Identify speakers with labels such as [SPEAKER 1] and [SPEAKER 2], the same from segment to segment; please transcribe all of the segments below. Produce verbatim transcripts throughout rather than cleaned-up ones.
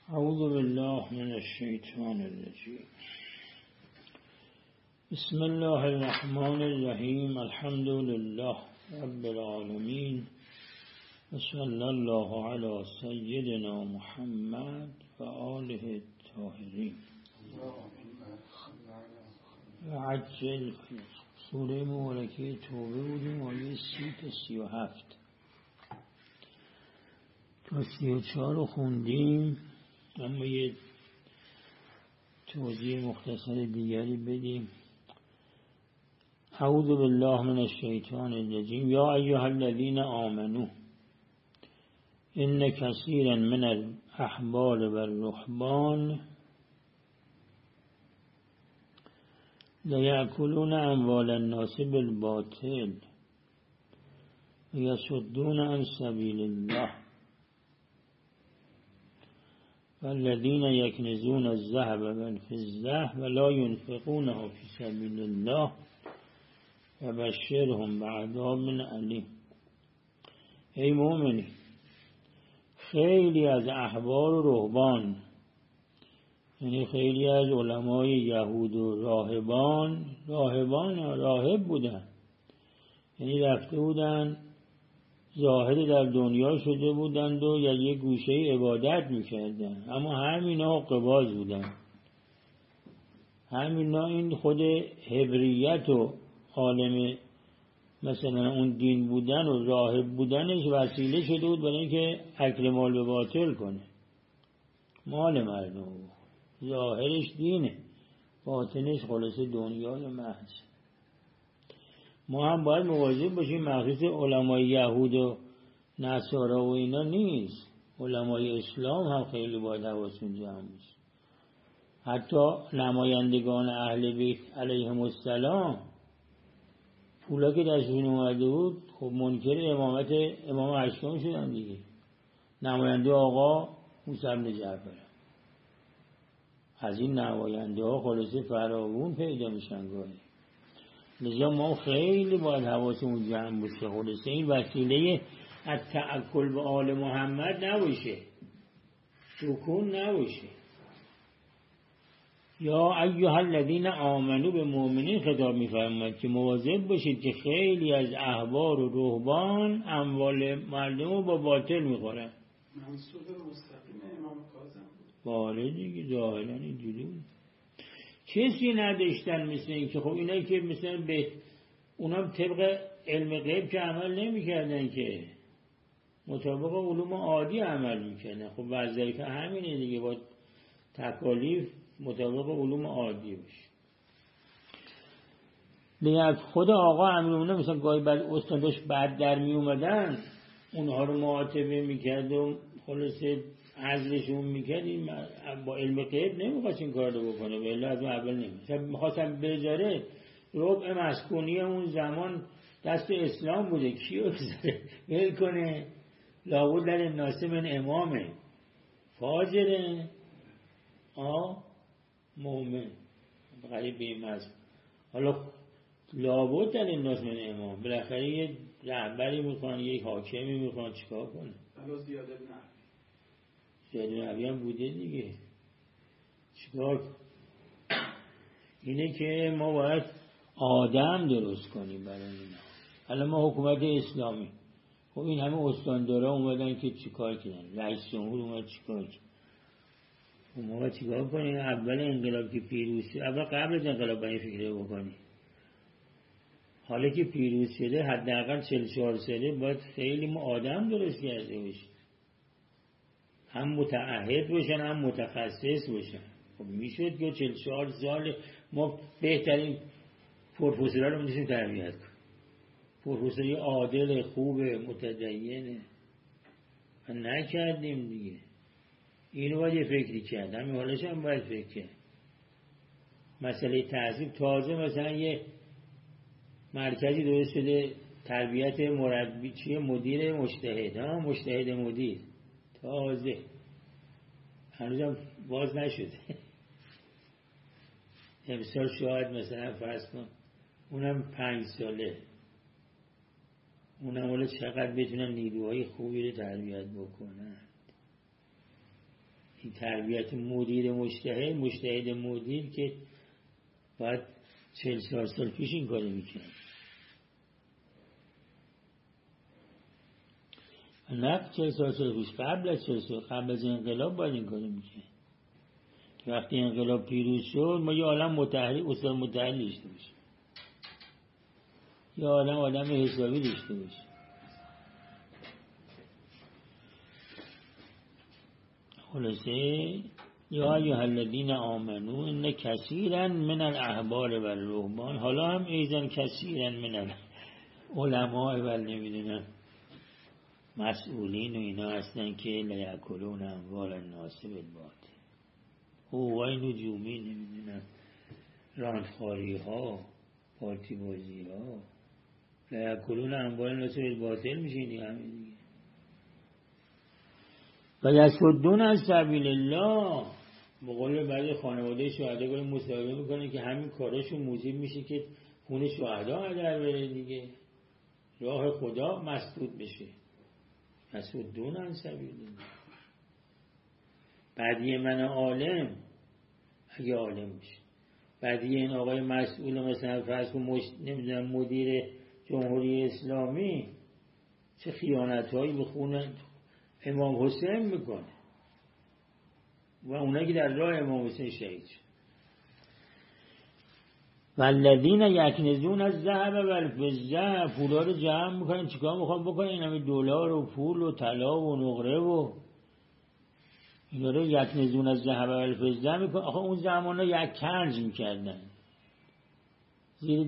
[SPEAKER 1] اعوذ بالله من الشیطان الرجیم. بسم الله الرحمن الرحیم. الحمد لله رب العالمین و صلی الله علی سیدنا محمد و آله الطاهرین و عجل. سوره مبارکه توبه بودیم، آیه سی تا سی و هفت تا سی و چهار رو خوندیم، اما یه توضیح مختصر دیگری بدیم. اعوذ بالله من الشیطان الرجیم. یا ایها الذین آمنوا ان کثیرا من الاحبار و الرهبان لیأکلون اموال الناس بالباطل و یصدون عن سبیل الله والذین یکنزون الذهب والفضة ولا ينفقونها فی سبیل الله وبشرهم بعذاب علیم. ای مومنی، خیلی از احبار و رهبان، یعنی خیلی از علمای یهود و راهبان، راهبان راهب بودن، یعنی رفته بودن ظاهر در دنیا شده بودند و یا یک گوشه عبادت میکردن، اما همینا قباز بودن. همینا این خود حبریت و عالم مثلا اون دین بودن و راهب بودنش وسیله شده بود برای اینکه اکل مال به باطل کنه، مال مردم. ظاهرش دینه، باطنش خلاص دنیای محض. ما هم باید مواظب باشیم، مخصوص علمای یهود و نصارا و اینا نیست، علمای اسلام هم خیلی باید حواسون جمع باشه. حتی نمایندگان اهل بیت علیهم السلام، پولا که دستشون اومده بود، خب منکر امامت امام هشتم شدن دیگه. نماینده آقا موسی بن جعفر. از این نماینده ها خلاصه فراوون پیدا میشن گاهی. لذا ما خیلی باید حواسمون جمع باشه، خلاصه این وسیله از تأکل به آل محمد نباشه، سکون نباشه. یا ایها الذین آمنو، به مؤمنین خطاب می‌فرماید که مواظب باشید که خیلی از احبار و رهبان اموال مردم رو با باطل می‌خورن.
[SPEAKER 2] منصوب مستقیم امام کاظم بود.
[SPEAKER 1] بله دیگه، ظاهرا اینجوری بود. کسی نداشتن مثل این که خب اینایی که مثلا به اونام طبق علم غیب که عمل نمی‌کردن، که مطابق علوم عادی عمل می‌کردن. خب وضعی که همینه دیگه، با تکالیف مطابق علوم عادی باشه. لیک خود آقا امیرالمومنین مثلا گاهی بعد استاداش بعد در می اومدن، اونها رو معاتبه میکرد و خلاصه عزلشون میکرد. این با علم غیب نمیخواست این کار رو بکنه، ولی از اون اول نمیخواست. میخواستم بذاره ربع مسکونی اون زمان دست اسلام بوده، کیو بذاره ول کنه؟ لابد در الناس من امامه فاجره آه مومن غریب به این مذهب. حالا لابد در این ناس من امام، بالاخره یه رهبری میخوان، یه حاکمی میخوان، چیکار کنه؟
[SPEAKER 2] حالا زیاد ابن عبی
[SPEAKER 1] زیاد ابن عبی هم بوده دیگه، چیکار؟ اینه که ما باید آدم درست کنیم برای اینا. حالا ما حکومت اسلامی، خب این همه استاندارا اومدن که چیکار کنن؟ رئیس جمهور اومد چیکار کنن؟ و ما باید چیکار کنیم؟ اول انقلاب که پیروز شد، اول قبل از انقلاب باید فکر بکنیم. حالا که پیروز شده حداقل چهل و چهار ساله باید خیلی ما آدم درست کرده باشیم، هم متعهد باشن هم متخصص باشن. خب میشد که چهل و چهار سال ما بهترین پروفسورها رو می‌تونیم تربیت کنیم، پروفسوری عادل خوبه متدینه، نکردیم دیگه. اینو باید یه فکری کرد، همین حالش هم باید فکر کرد. مسئله تعذیب تازه مثلا یه مرکزی درست شده تربیت مربی، چیه مدیر مجتهد، ها مجتهد مدیر، تازه هنوزم باز نشده. امسال شاید مثلا فرض کن اونم پنج ساله، اونم حالا چقدر بتونن نیروهای خوبی رو تربیت بکنن. این تربیت مدیر مجتهد، مجتهد مدیر که باید چهل سال سال پیش این کاری میکنه، نه چهل سال سال پیش، قبل از چهل سال، قبل از انقلاب باید این کاری میکنه. وقتی انقلاب پیروز شد ما یه عالم متحری استاد متحری داشته باشیم، یه عالم آدم حسابی داشته باشیم. خلاصه یا ایها الذین آمنو ان کثیرا من الاحبار و الرهبان، حالا هم ایزن کثیرا من العلماء و نمیدونم مسئولین و اینا هستن که لیاکلون اموال الناس بالباطل، هوای نجومی نمیدونم راندخاری ها پارتی بازی ها، لیاکلون اموال الناس بالباطل میشه دیگه، همین دیگه. و یصدون از سبیل الله، به قول بعضی خانواده شهدا گاهی مصاحبه میکنه که همین کاراشون موجب میشه که خون شهدا هدر بره دیگه، راه خدا مسدود بشه. یصدون از سبیل الله. بعدی من عالم، اگه عالم میشه، بعدی این آقای مسئول مثلا فرض کن مش... نمیدونم مدیر جمهوری اسلامی چه خیانت‌هایی به خون امام حسین میکنه و اونایی که در راه امام حسین شهید شد. والذین یکنزون الذهب والفضه، پولا رو جمع میکنن، چیکار میخوان بکنن؟ این همه دلار و پول و طلا و نقره و اینا رو یکنزون الذهب والفضه میکنن. آخه اون زمانا یک کنز میکردن، زیر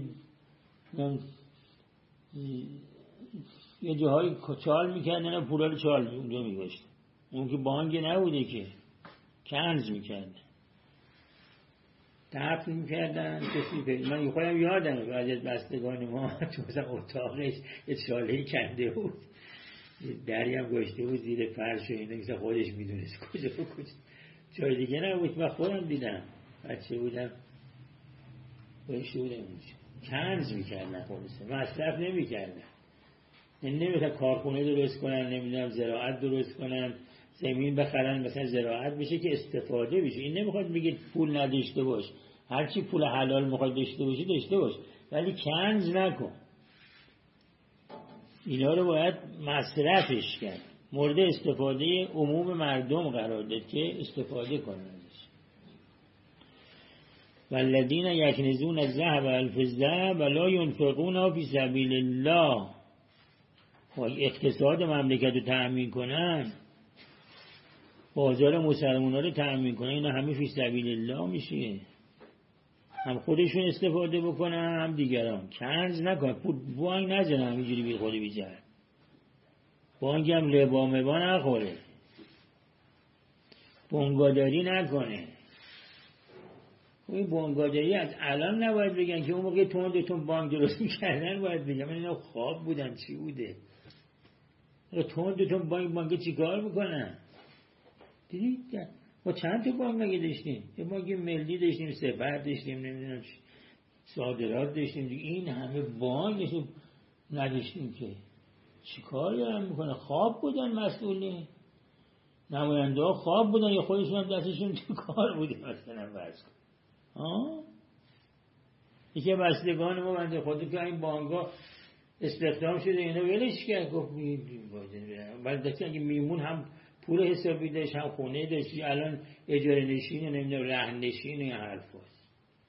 [SPEAKER 1] یه جاهای چال میکردن و پولا رو چال اونجا میگاشتن. اون که بانک نبوده که، کنز میکردن، دفن میکردن. کسی پیدا، من خودم یادمه بعد از بستگان ما تو مثلا اتاقش یه چالهی کنده بود، دری هم گشته بود زیر فرش و اینا، مثلا خودش میدونست کجا و کجا، جای دیگه نبود. من خودم دیدم، بچه بودم گشته بودم اونجا، کنز میکردن، خودش مصرف نمیکردن. نمیتونن کارخونه درست کنن، نمیدونم زراعت درست کنن، زمین بخرن مثلا زراعت بشه که استفاده بشه. این نمیخواد بگید پول نداشته باش، هرچی پول حلال میخواد داشته باشی داشته باش، ولی کنز نکن. اینا رو باید مصرفش کرد، مورد استفاده عموم مردم قرار داد که استفاده کنن. والذین یکنزون الذهب والفضه ولا ينفقونها فی سبیل الله، اقتصاد مملکت رو تأمین کنن، بازار مسلمان ها رو تأمین کنن، اینا همه فی سبیل الله میشه، هم خودشون استفاده بکنن هم دیگران. کنز نکن، بانک نزنن همینجوری بی خودی بیجر، بانک هم لبا مبا نخوره، بنگاداری نکنه. این بنگاداری از الان نباید بگن که اون موقع تون بانک درست میکردن باید بگن من اینا خواب بودن چی بوده. تون دوتون بانک بانک چی کار میکنن؟ دیدید؟ ما چند تا بانک مگه داشتیم؟ یه بانک ملی داشتیم، سپر داشتیم، نمیدونم صادرات داشتیم، این همه بانک نداشتیم که چی کار دارن میکنن؟ خواب بودن مسئولین، نماینده ها خواب بودن یا خودشون هم دستشون تو کار بوده مثلا فرض کن. ها؟ یکی بستگان ما بنده خودی که این بانک ها استخدام شده اینا ولش کرد، گفت بعد دستی اگه میمون هم پول حسابی داشت هم خونه داشتی، الان اجاره نشین و نمیدونم رهن نشین و این حرف هست.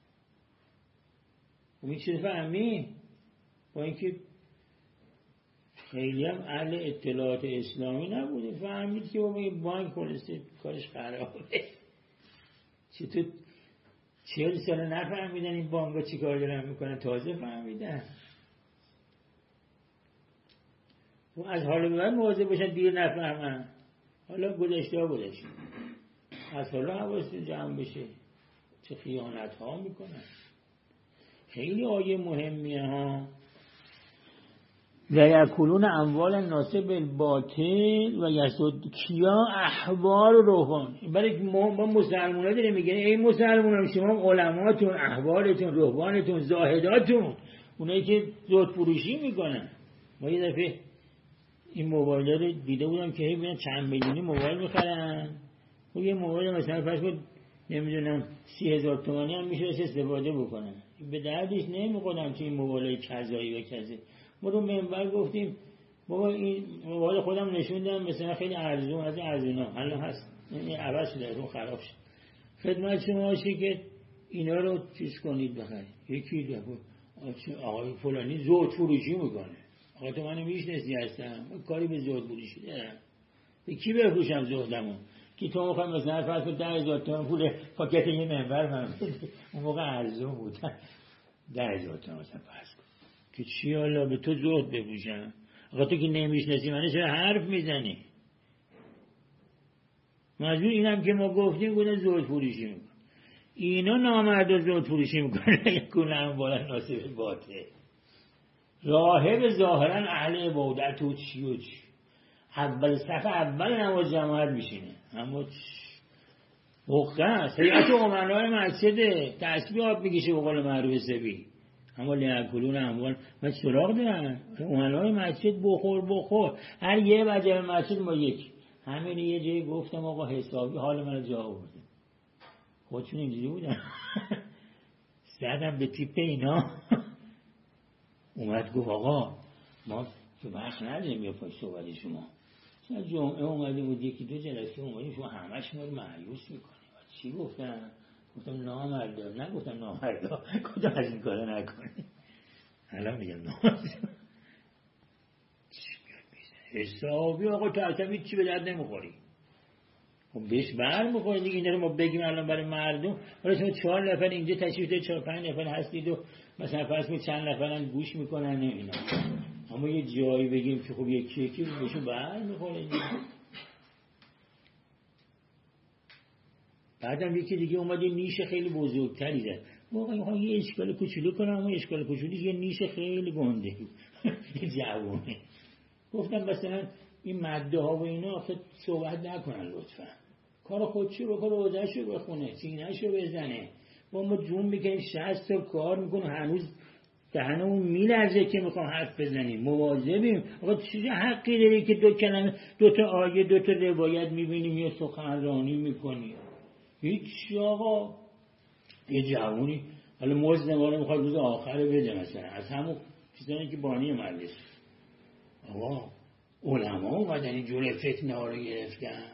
[SPEAKER 1] اون چیز فهمی؟ با اینکه خیلی هم اهل اطلاعات اسلامی نبوده، فهمید که بابا این بانک خلاصه کارش خرابه. چطور چهل سال نفهمیدن این بانک ها چی کار دارن میکنن، تازه فهمیدن. و از حالا به بعد مواظب باشن دیر نفهمن. حالا گذشته ها گذشته، از حالا حواستون جمع بشه چه خیانت ها میکنن. خیلی آیه مهمیه ها. لیاکلون اموال الناس بالباطل و یصد کیا احبار و رهبان. برای ما مسلمان ها داریم میگن ای مسلمان ها شما علماتون، احبارتون، رهبانتون، زاهداتون، اونایی که زهد فروشی میکنن. ما یه دفعه این موبایل رو دیده بودم که هی بیان چند میلیونی موبایل میخرن، خب یه موبایل مثلا فرض کن نمیدونم سی هزار تومانی هم میشه استفاده بکنن، به دردش نمیخورم تو این موبایل کذایی و کذایی. ما رو منبر گفتیم بابا این موبایل خودم نشوندم مثلا خیلی ارزون از ارزونا الان هست، این عوض شده اون خراب شد. خدمت شما باشه که اینا رو چیز کنید بخرید. یکی دفعه آقای فلانی زود فروشی میکنه. آقا تو منو میشناسی هستم کاری به زود فروشی دارم، به کی بفروشم زودمو؟ که تو موقع مثلا فرض کن ده هزار تومان پول پاکت یه منبر من اون موقع ارزون بود ده هزار تومان مثلا فرض کن که چی حالا به تو زود بفروشم؟ آقا تو که نمیشناسی منو چرا حرف میزنی؟ مجبور اینم که ما گفتیم بودن زود فروشی میکنه. اینا نامرد زود فروشی میکنه کنه هم بالا ناصف باطه. راهب ظاهرا اهل عبادت و چی و چی اول صف اول نماز جماعت میشینه، اما واقعا سیعت و امنای مسجد تسبیح آب میکشه به قول معروف سبی، اما لیاکلون اموال من سراغ دارن امنای مسجد بخور بخور هر یه وجه مسجد ما یک همین یه جایی گفتم آقا حسابی حال من جا آورده خودشون اینجوری بودن زدم به تیپ اینا اومد گفت آقا ما که وقت نداریم یه پای صحبت شما جمعه اومده بود یکی دو جلسه اومدیم شما همش ما رو مایوس میکنیم. چی گفتم؟ گفتم نامردا، نگفتم نامردا، کدوم از این کارا نکنی. الان میگم نامردا چی میاد میزنه حسابی آقا تعتمید چی به درد نمیخوری. خب بهش بر میخوری دیگه. این رو ما بگیم الان برای مردم ولی شما چهار نفر اینجا تشریف دارید چهار پنج نفر هستید و مثلا فرض کنید چند نفرن گوش میکنن نه اینا، اما یه جایی بگیم که خب یکی یکی بهشون بر میخوره. بعدم یکی دیگه اومد یه نیش خیلی بزرگتری زد. واقعا میخوام یه اشکال کوچولو کنم اما اشکال کوچولی یه نیش خیلی گنده یه جوونه. گفتم مثلا این مده ها و اینا آخه صحبت نکنن لطفا، کار خودشو بکنه روزشو بخونه سینه‌شو بزنه. با ما جون میکنیم شصت تا کار میکنه هنوز دهنمون میلرزه که میخوام حرف بزنیم. مواظبیم. آقا چه حقی داری که دو کلمه دو تا آیه دو تا روایت میبینیم یا سخنرانی میکنیم؟ هیچ. آقا یه جوونی حالا مزد ما رو میخواد روز آخر بده مثلا از همون چیزایی که بانی مجلس آقا علما اومدن این جور فتنه ها رو گرفتن.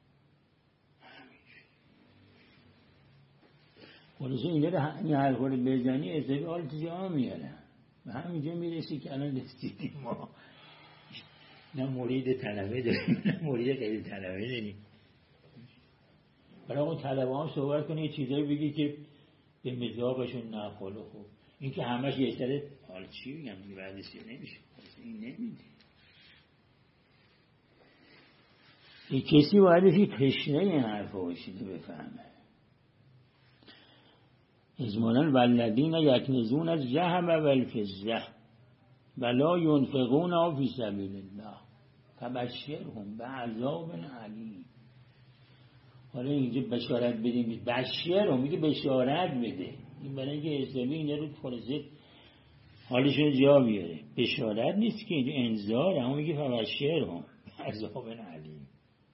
[SPEAKER 1] خلاصه اینه رو این حرفا رو بزنی ازدبی حال تو جا میاره و همینجا میرسی که الان رسیدیم ما نه مرید طلبه داریم نه مرید غیر طلبه داریم. برای اون طلبه هم صحبت کنی یه چیزایی بگی که به مذاقشون نخوره. خوب این که همش یه سره حالا چی بگم دیگه بعدش نمیشه این نمیده. یه کسی باید یه تشنه این حرفا باشیده بفهمه. ازمانا والذین یکنزون الذهب والفضة ولا ينفقونها فی سبیل الله فبشرهم بعذاب علیم. حالا اینجا بشارت بدیم بشرهم میگه بشارت بده این برای اینکه اسلامی اینا رو خلاصه حالشون جا بیاره. بشارت نیست که اینجا انذار، اما میگه فبشرهم بعذاب علیم.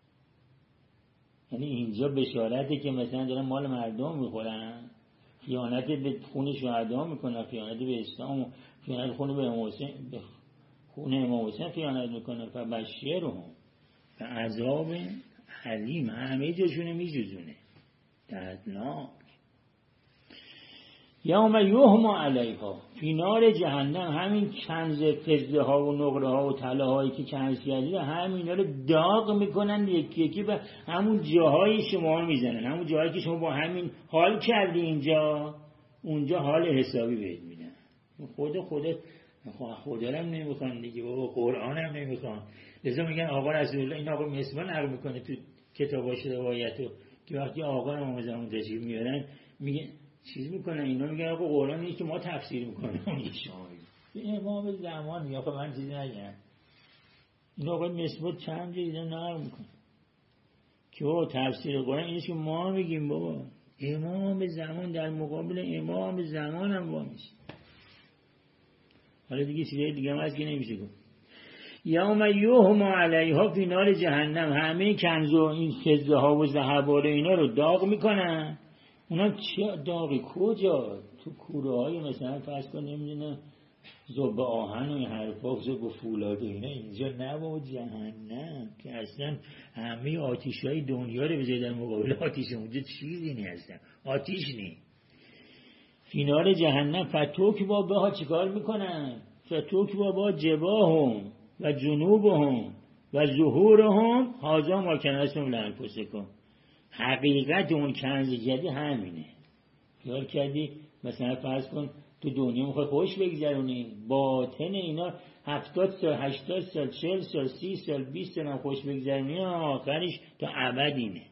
[SPEAKER 1] یعنی اینجا بشارته که مثلا دارن مال مردم میخورن، خیانت به خون شهدا میکنن، خیانت به اسلام، خیانت خون به امام حسین، به خون امام حسین خیانت میکنن. فبشرهم بعذاب علیم. همه جاشونه میجوزونه دردناک. یوم یحما علیها فی نار جهنم. همین کنز فضه ها و نقره ها و طلا هایی که کنز کردید همینا رو داغ میکنن یکی یکی به همون جاهای شما میزنن، همون جاهایی که شما با همین حال کردی اینجا اونجا حال حسابی بهت میدن. خود خودت خدا رو هم نمیخوان دیگه بابا، قرآن هم نمیخوان. لذا میگن آقا رسول الله این آقا مسمن نقل میکنه تو کتاباش روایتو که وقتی آقا امام زمان تشریف میارن میگه چیز میکنن اینا میگن آقا قرآن نیست که ما تفسیر میکنیم. میگه شما این امام زمان میگه آقا من چیزی نگم. این آقا مسمن چند جا اینا نقل میکنه که بابا تفسیر قرآن اینه که ما میگیم بابا امام زمان در مقابل امام زمان هم با میشه. حالا دیگه چیزای دیگه هم هست که نمیشه گفت. یوم یحما علیها فی نار جهنم، همه کنز و این فضه ها و ذهب اینا رو داغ میکنن. اونا چه داغی؟ کجا؟ تو کوره های مثلا فرض کن نمیدونم ذوب آهن و این حرفا، ذوب فولاد و اینا، اینجا نه با جهنم که اصلا همه آتیش های دنیا رو بذاری در مقابل آتیش اونجا چیزی نی، اصلا آتیش نی. فی نار جهنم فتوک با بها چیکار میکنن؟ فتوک با با جباهم و جنوبهم و ظهورهم هذا ما کنستم لانفسکم. حقیقت اون کنز جدی همینه. خیال کردی مثلا فرض کن تو دنیا میخوای خوش بگذرونی، باطن اینا هفتاد سال، هشتاد سال، چهل سال، سی سال، بیست سال هم خوش بگذرونی، آخرش تا ابد اینه.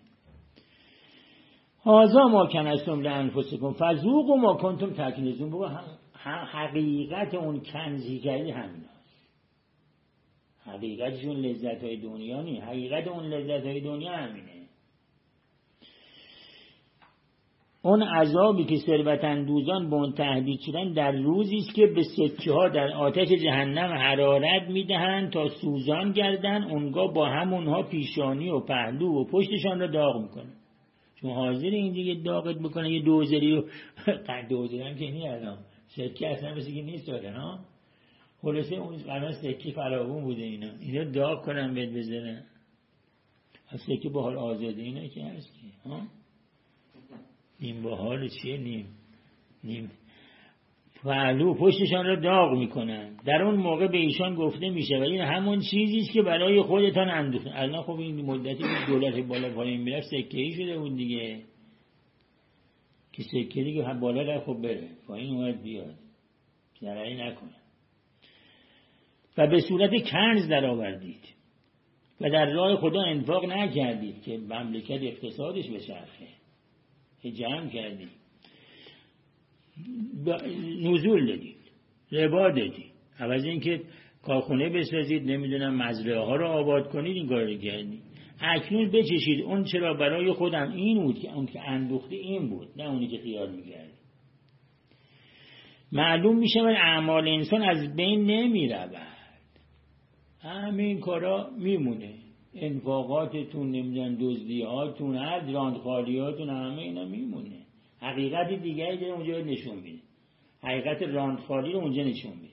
[SPEAKER 1] هذا ما کنستم لانفسکم فذوقوا ما کنتم تکنزون. بابا حقیقت اون کنزی جدی همینه. حقیقتشون لذت های دنیا نی، حقیقت اون لذت های دنیا همینه. اون عذابی که ثروت اندوزان به اون تهدید شدن در روزی است که به سکه ها در آتش جهنم حرارت میدهند تا سوزان گردن، اونگاه با همونها پیشانی و پهلو و پشتشان را داغ میکنن. چون حاضر این دیگه داغت بکنه. یه دوزری و دوزری هم که نی الان سکه اصلا مثل که نیست داره ها. خلاصه اون قرار سکه فراوون بوده اینا اینا داغ کنن بهت بزنن. از سکه با حال آزاده اینا که هست که ها نیم با حال چیه نیم نیم پهلو پشتشان را داغ میکنن. در اون موقع به ایشان گفته میشه و این همون چیزیست که برای خودتان اندوختن. الان خب این مدتی دولت بالا پایین میرفت سکه‌ای شده اون دیگه که سکه دیگه هم بالا رفت خب بره پایین اومد بیاد ضرری نکنه. و به صورت کنز در آوردید و در راه خدا انفاق نکردید که مملکت اقتصادش بچرخه، که جمع کردید، نزول دادید، ربا دادید، عوض اینکه کارخونه بسازید نمیدونم مزرعه ها رو آباد کنید این کار رو کردید. اکنون بچشید اون چرا برای خودم این بود که اون که اندوخته این بود، نه اونی که خیال میکرد. معلوم میشه من اعمال انسان از بین نمیرود، همین کارا میمونه. انفاقاتتون نمیدونم دزدیاتون هر راندخالیاتون همه اینا میمونه. حقیقت دیگری داره اونجا نشون میده، حقیقت راندخالی رو اونجا نشون میده.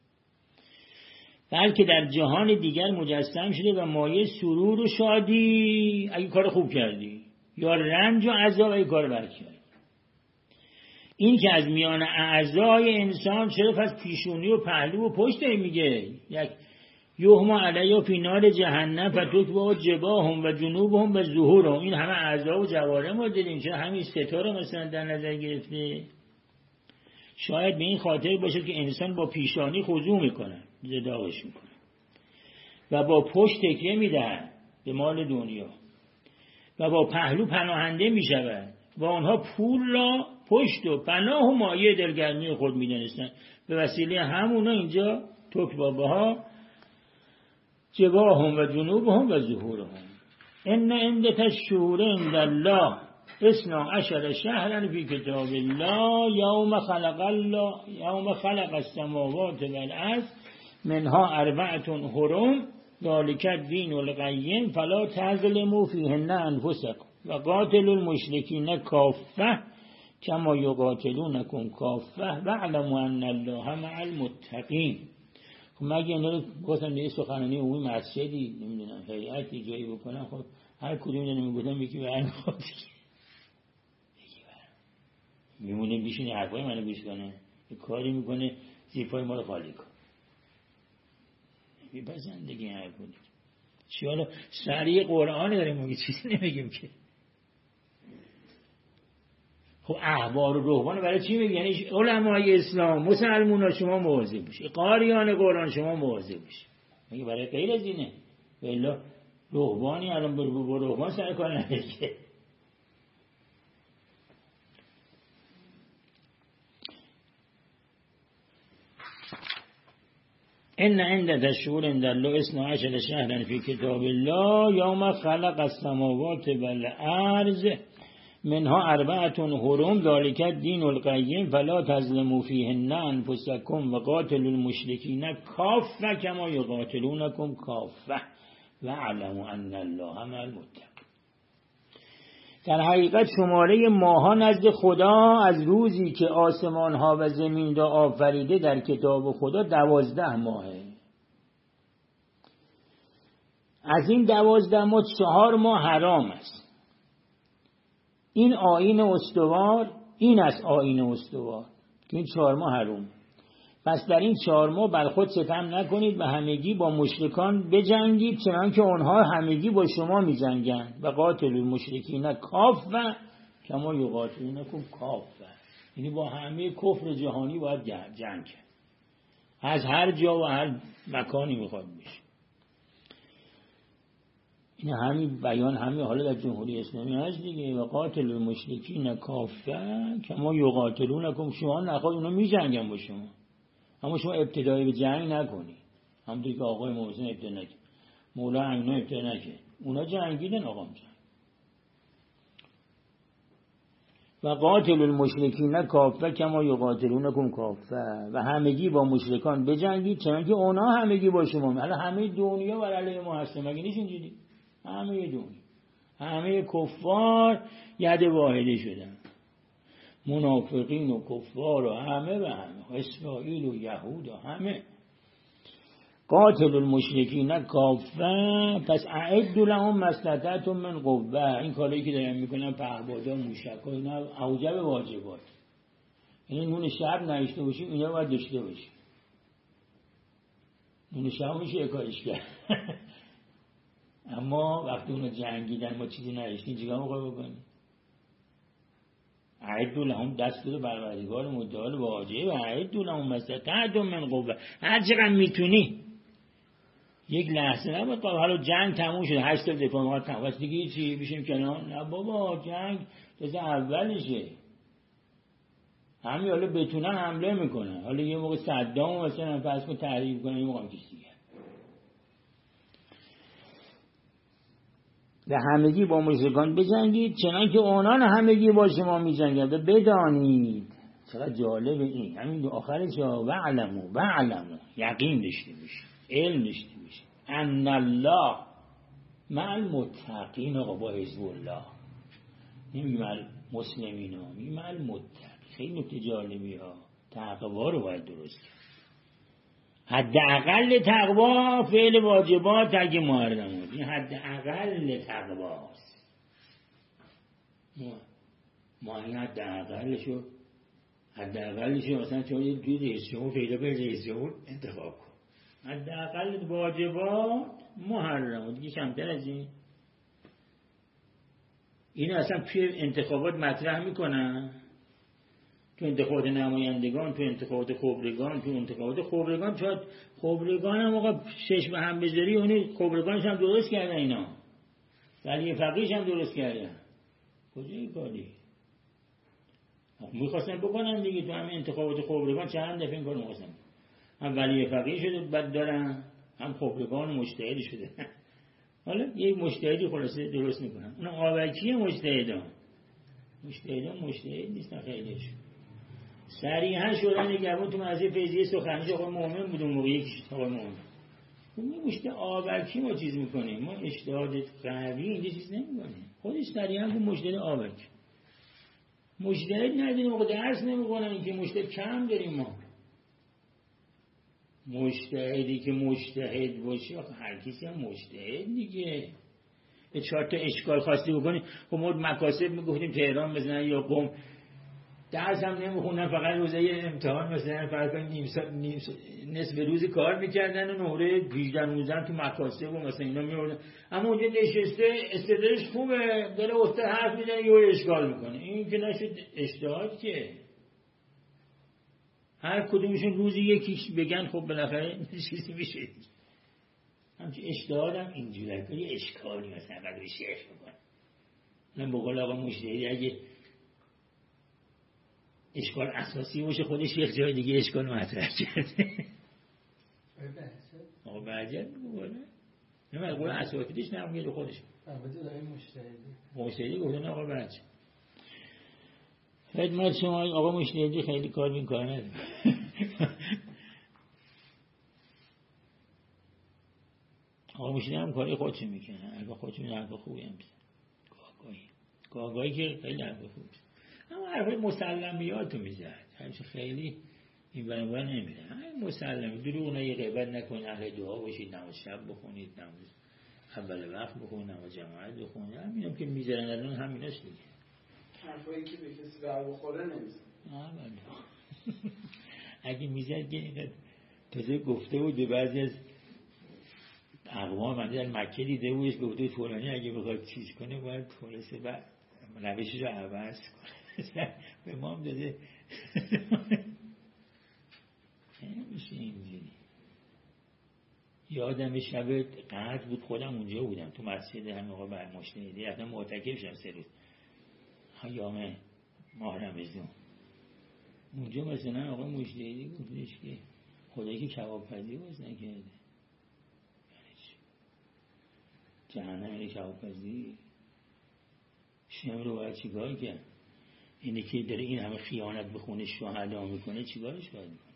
[SPEAKER 1] بلکه در جهان دیگر مجسم شده و مایه سرور و شادی اگه کار خوب کردی، یا رنج و عذاب اگه کار بد کردی. این که از میان اعضای انسان چرا از پیشونی و پهلو و پشت میگه یک یحما علیها فی نار جهنم فتکوا جباههم و جنوبهم و ظهورهم. این همه اعضا و جوارح ما دیدیم، چرا همین ستا رو مثلا در نظر گرفته؟ شاید به این خاطر باشه که انسان با پیشانی خضوع میکنه، زداغش میکنه و با پشت تکیه میدهد به مال دنیا و با پهلو پناهنده میشود و آنها پول را پشت و پناه و مایه دلگرمی خود میدانستند. به وسیله همونا اینجا تکبابها جباهم و جنوبهم و ظهورهم. ان عدت الشهور عند الله اثنا عشر شهرا فی کتاب الله یوم خلق الله یوم خلق السماوات والارض منها اربعة حرم ذلک الدین القیم فلا تظلموا فیهن انفسکم و قاتلوا المشرکین کافة کما یقاتلونکم کافة واعلموا ان الله مع المتقین. خب مگه اینا رو گفتم یه سخنرانی عمومی مسجدی نمیدونم هیئتی جایی بکنم، خب هر کدوم اینا میگفتم یکی برمیخواد یکی برم میمونه بیشونی حرفای منو گوش کنه، یه کاری میکنه زیفای ما رو خالی کن میبزن دیگه این حرف بود. چی حالا سریع قرآن داریم میگه چیزی نمیگیم که. خب احبار و رهبان برای چی میگن؟ یعنی علمای اسلام مسلمونا شما مواظب باشید، قاریان قرآن شما مواظب باشید. میگه برای غیر از اینه والا رهبانی الان برو رهبان سر کار نداره که. ان عدت الشهور عند الله اثنا عشر شهرا فی کتاب الله یوم خلق السماوات والارض منها اربعتون حرم ذالک الدین القیم فلا تظلموا فیهن انفسکم وقاتلوا المشرکین کافه کما یقاتلونکم کافه واعلموا ان الله مع المتقین. در حقیقت شماره ماها نزد خدا از روزی که آسمان ها و زمین را آفریده در کتاب خدا دوازده ماهه. از این دوازده ماه چهار ماه حرام است. این آیین استوار، این است آیین استوار که این چهار ماه حرام. پس در این چهار ماه بر خود ستم نکنید و همگی با مشرکان بجنگید چنانکه آنها همگی با شما می‌جنگند و قاتلوا المشرکین کافه کما یقاتلونکم کافه. یعنی با همه کفر جهانی باید جنگ کرد، از هر جا و هر مکانی میخواد بشه. این همین بیان همین حالا در جمهوری اسلامی هست دیگه، و قاتلوا المشرکین کافه کما یقاتلونکم. شما نخواد اونا میجنگن با شما، اما شما ابتدایی به جنگ نکنی. همونطور که آقای محسن ابتدا نکرد، مولا عینا ابتدا نکرد، اونا جنگیدن آقا جنگ. و قاتلوا المشرکین کافه کما یقاتلونکم کافه، و همگی با مشرکان بجنگید چنانکه اونا همگی با شما. حالا همه دنیا بر علیه ما هست، مگه نیست اینجوری؟ همه دنیا، همه کفار ید واحده شدن، منافقین و کفار و همه و همه، اسرائیل و یهود و همه. قاتل المشرکین کافه پس اعدوا لهم ما استطعتم من قوه. این کاری که دارن میکنن پهپادا موشکا اینا اوجب واجبات، یعنی نون شب نوشته باشیم اینا باید داشته باشیم. نون شب میشه کارش کرد اما وقتی اونو جنگیدن ما چیزی نوشتیم چیکار میخوای بکنیم؟ اعدوا لهم دست بده پروردگار متعال واجب و اعدوا لهم ما استطعتم من قوه. هر چقدر میتونی. یک لحظه نباید حالا جنگ تموم شد هشت تا دفاع ما تموم شد دیگه چی بشیم کنار؟ نه بابا، جنگ تازه اولشه. همین حالا بتونن حمله میکنن، حالا یه موقع صدام مثلا فرض کن تحریک کنن، یه موقع هم کسی دیگه. و همگی با مشرکان بجنگید چنانکه اونان همگی با شما میجنگند و بدانید. چقدر جالب این، همین دو آخرش و علمو و علمو یقین داشته باشید، علم داشته باشید ان الله مع المتقین. آقا با حزب الله نمیگه مع المسلمین ها، میگه مع المتقین. خیلی نکته جالبی ها. تقوا رو باید درست کرد. حداقل تقوا فعل واجبات اگه محرمات، این حداقل تقواست. ما ما این حداقلشو حداقلشو مثلا توی توی رئیس جمهور پیدا کنی، رئیس جمهور انتخاب کن. حداقل واجبات محرمات دیگه کمتر از این. این اصلا توی انتخابات مطرح میکنن، تو انتخابات نمایندگان، تو انتخابات خبرگان، تو انتخابات خبرگان چون خبرگان هم آقا شش به هم بذاری اونی خبرگانش هم درست کردن اینا، ولی فقیهش هم درست کردن. کجای کاری؟ میخواستن بکنن دیگه تو همین انتخابات خبرگان چند دفعه این کارو میخواستن. هم ولی فقیه شده بعد دارن، هم خبرگان مجتهد شده. حالا یک مجتهدی خلاصه درست میکنن. اون آبکی مجتهدان. مجتهدان مجتهد نیستن خیلیش. صریحا شورای نگهبان تو مجلس فیضیه سخنرانی آقای مومن بود اون موقع، یکیش آقای مومن. اون مشته آبکی ما چیز میکنیم، ما اجتهاد قوی اینجا چیز نمیکنیم. خودش صریحا بود مجتهد آبکی. مجتهد نداریم آقا، درس نمیکنن اینکه مجتهد کم داریم ما. مجتهدی که مجتهد باشه آخه هر کسی هم مجتهد دیگه. به چهار تا اشکال خواستی بکنی، خب ما مکاسب میگفتیم تهران بزنن یا قم، درس هم نمیخوندن، فقط روزه امتحان مثلا فرض کنید نیم ساعت نیم نصف روزی کار میکردن و نهره هجده نوزده تو مکاسب و مثلا اینا میوردن. اما اونجا نشسته استعدادش خوبه، داره استاد حرف میزنه یه اشکال میکنه. این که نشد اجتهاد که هر کدومشون روزی یکیش بگن خب بالاخره چیزی میشه. همچنین اجتهاد هم اینجوریه که یه اشکالی مثلا قدر شیخ میکنه. من بقول آقا مجتهدی اگه اشکال اساسی باشه خودش یک جای دیگه اشکال مطرح کرده. آقا بعضی میگه نه مقبول اساسیش نمیگه خودش.
[SPEAKER 3] البته داره مجتهدی.
[SPEAKER 1] مجتهدی گفتن آقا بچه. خدمت شما آقا مشتهدی خیلی کار این کار نداره. آقا مشتهدی هم کاری خودش میکنه، البته خودش میکنه، حرف خوبی هم میزنه گاهگاهی گاهگاهی که خیلی حرف خوبی میزنه، اما حرف مسلمیات رو میزنه، هرچی خیلی این برنامه نمیره. همین مسلمی دروغ نه، غیبت نکنید، اهل دعا باشید، نماز شب بخونید، نماز اول وقت بخونید، نماز جماعت بخونید، همینم که میذارن الان همیناست دیگه.
[SPEAKER 2] حرفایی که به کسی بر بخوره نمیزن.
[SPEAKER 1] آه بله. اگه میزد که تازه گفته بود به بعضی از اقوام، من در مکه دیده بودش، گفته فلانی اگه بخواد چیز کنه باید خلاصه بعد روشش رو عوض کنه. به ما هم داده نمیشه اینجوری. یادم شب قدر بود، خودم اونجا بودم تو مسجد همین آقا برمشتهدی، رفتم معتکف شدم سه روز ایام ماه رمضان. اونجا مثلا آقا مشتهدی گفتش که خدایی که کباب پزی باز نکرده، جهنم یعنی کباب پزی، شم رو باید چیکار کرد؟ اینه که داره این همه خیانت به خون شهدا میکنه، چیکارش باید میکنه؟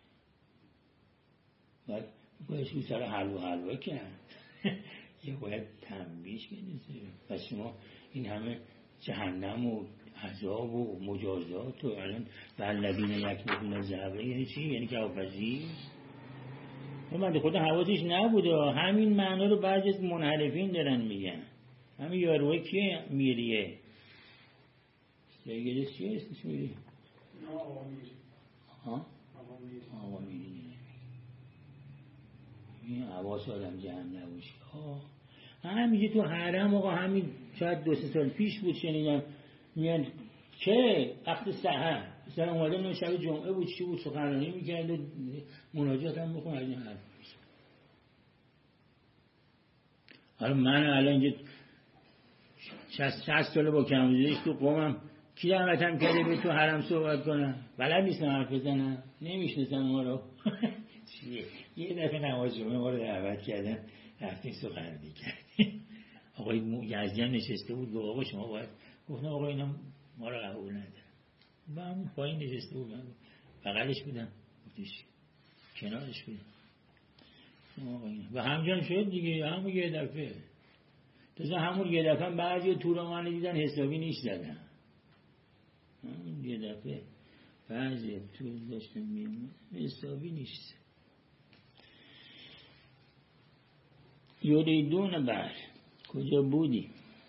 [SPEAKER 1] باید باید رو سر حلوا حلوا کرد. یه باید تنبیش کنید. پس شما این همه جهنم و عذاب و مجازات و الان والذین یکنزون الذهب یعنی چی؟ یعنی کباب‌پزی؟ من خود حواسش نبوده. همین معنا رو بعضی از منحرفین دارن میگن. همین یاروه کیه؟ میریه دیگه چیه اسمش میری؟
[SPEAKER 2] نه آقا میری.
[SPEAKER 1] ها؟ آقا میری. این حواس آدم جمع نباشه. همینجی تو حرم آقا، همین شاید دو سه سال پیش بود شنیدم میان که وقت سحر مثلا اومده من شب جمعه بود چی بود سخنرانی میکرد و مناجات هم بخون از این حرف. حالا من الان اینجا شصت ساله با کمزوریش تو قومم کی دعوتم کرده به تو حرم صحبت کنم؟ بلد نیستم حرف بزنم، نمیشناسم ما رو. چیه؟ یه دفعه نماز جمعه ما رو دعوت کردن، رفتیم سخنرانی کردیم. آقای یزدیان نشسته بود، گفت آقا شما باید، گفتم آقا اینا ما رو قبول نداره. با همون پایین نشسته بود، من بغلش بودم، گفتش کنارش بودم و همجان شد دیگه. همون یه دفعه تازه همون یه دفعه بعضی تو رو من دیدن حسابی نیش زدن. همون یه دفعه بعضی تو داشتن میامد حسابی نیست. یریدون بر کجا بودی؟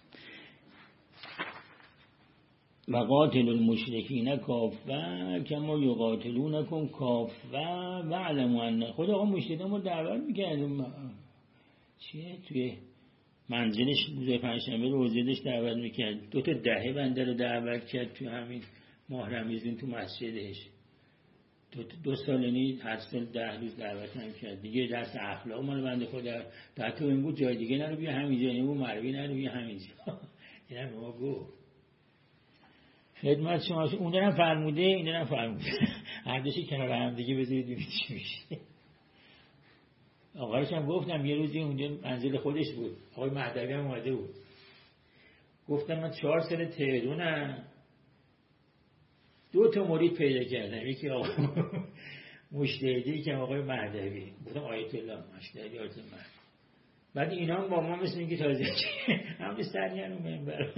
[SPEAKER 1] و قاتل المشرکین کافه کما یقاتلونکم کافه و علموا ان خدا آقا مشرکین ما دعوت میکردیم چیه توی منزلش روز پنجشنبه روزه‌اش دعوت میکرد. دو تا دهه بنده رو دعوت کرد تو همین ماه رمضان تو مسجدش. دو, دو سال یعنی هر سال ده روز دعوت نمیکرد دیگه. دست اخلاق مال بنده خدا تا تو این بود جای دیگه نرو بیا همینجا، این بود مروی نرو بیا همینجا. اینا به ما گفت خدمت شما. اون دارم فرموده این دارم فرموده، هر دوشی کنار هم دیگه بذارید ببینید چی میشه. آقایش هم گفتم یه روزی اونجا منزل خودش بود، آقای مهدوی هم اومده بود، گفتم من چهار سال تهرانم دو تا مرید پیدا کردم، یکی آقای مشتهدی که آقای مهدوی، گفتم آیت الله مشتهدی آیت الله. بعد اینا هم با ما مثل اینکه تازه همه سرگرم و منبر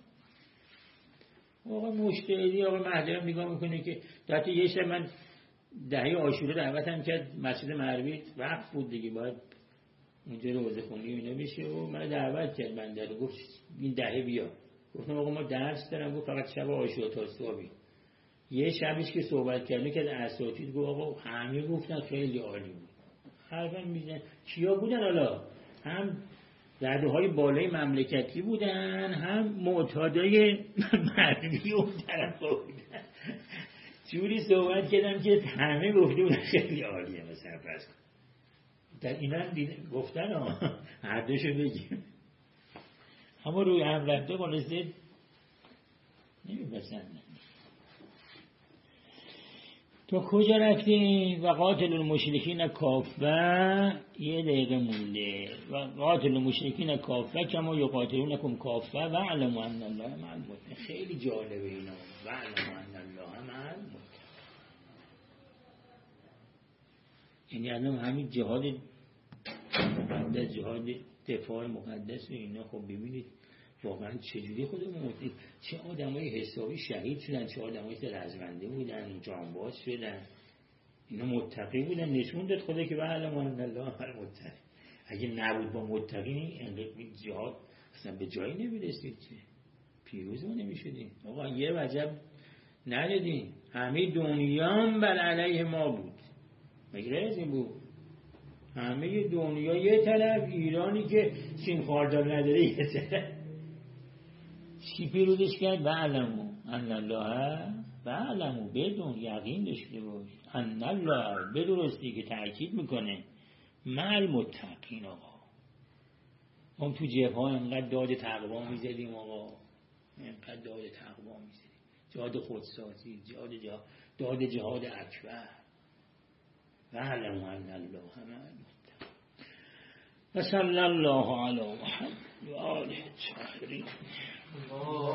[SPEAKER 1] آقا مشتهدی آقا مهدوی هم نگاه میکنه که حتی یه شب من دهه عاشورا دعوتم کرد مسجد مروی وقت بود دیگه، باید اونجا روزه خونی اینا بشه و من دعوت کرد بنده رو، گفت این دهه بیا. گفتم آقا ما درس دارم، گفت فقط شب عاشورا تا صبح. یه شبش که صحبت کردن که اساتید گفت آقا همه گفتن خیلی عالی بود. حرفم میزنن کیا بودن حالا؟ هم رده بالای مملکتی بودن، هم معتادای مروی اون طرف بودن. جوری صحبت کردم که همه گفته بودن خیلی عالیه. مثلا فرض کن در اینا هم گفتن ها هر دوشو بگیم، اما روی هم رفته قلسته نمیبسن. تو کجا رفتیم؟ و قاتل المشرکین کافه، یه دقیقه مونده. و قاتل المشرکین کافه کما یقاتلونکم کافه و علموا ان الله مع المتقین. خیلی جالبه اینا. و علموا ان الله مع المتقین. یعنی الان همین جهاد مقدس، جهاد دفاع مقدس و اینا، خب ببینید واقعا چجوری خودمون متقین، چه آدمای حسابی شهید شدن، چه آدمای رزمنده بودن، جانباز شدن، اینا متقی بودن. نشون داد خدا که علموا ان الله مع المتقین. اگه نبود با متقین این جهاد اصلا به جایی نمیرسید، چه پیروز ما نمیشدیم. آقا یه وجب ندادیم، همه دنیا بر علیه ما بود. مگه از این بود؟ همه دنیا یه طرف، ایرانی که سیم خاردار نداره یه طرف. چی پیروزش کرد؟ بعلمو ان الله، بعلمو بدون، یقین داشته باش، ان الله بدرستی که تأکید میکنه مع المتقین. آقا ما تو جبهه ها اینقدر داد تقوا میزدیم، آقا اینقدر داد تقوا میزدیم، جهاد خودسازی، جهاد جهاد داد جهاد اکبر. بعلمو ان الله مع المتقین. و صلی الله علی محمد و آله الطاهرین.